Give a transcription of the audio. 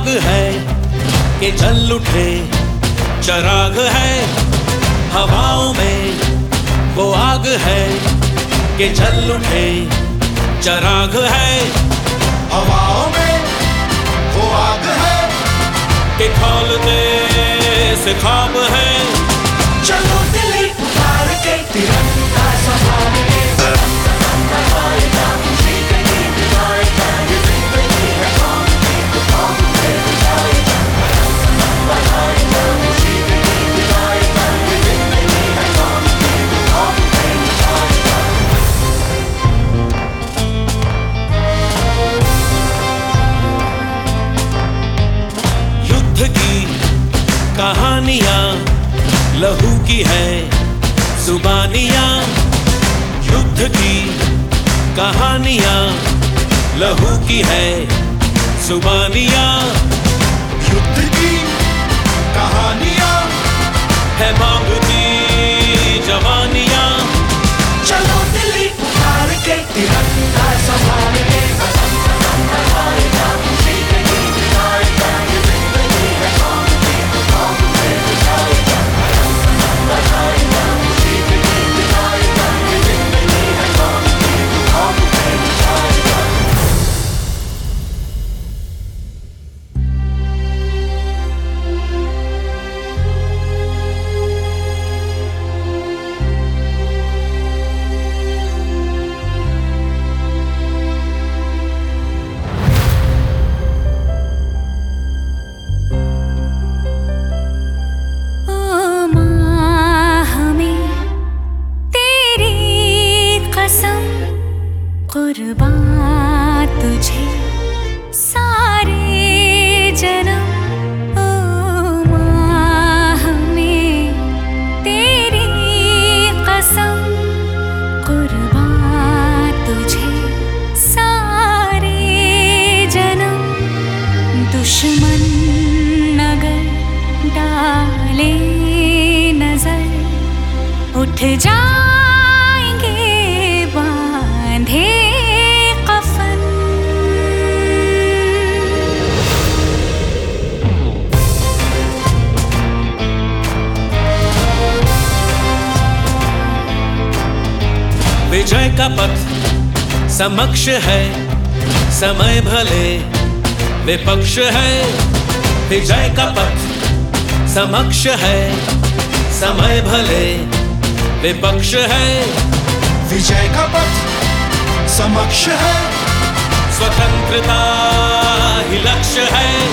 है कि जल उठे चराग है, हवाओं में वो आग है कि जल उठे चराग है, हवाओं में वो आग है कि खौलते से ख्वाब है। चलो दिली उतार के तिरंगा संभाल के कहानियां लहू की है जुबानियां, युद्ध की कहानियां लहू की है जुबानियां, युद्ध की कहानियां है मांगती जवानियां। चलो दिल्ली उतार के तिरंगा संभाल के कुर्बान तुझे सारे जन्म, ओ माँ हमें तेरी कसम, कुर्बान तुझे सारे जन्म। दुश्मन अगर डाले नजर उठ जाएंगे बांधे कफन। विजय का पथ समक्ष है, समय भले विपक्ष है। विजय का पथ समक्ष है, समय भले विपक्ष है। विजय का पथ समक्ष है, स्वतंत्रता ही लक्ष्य है।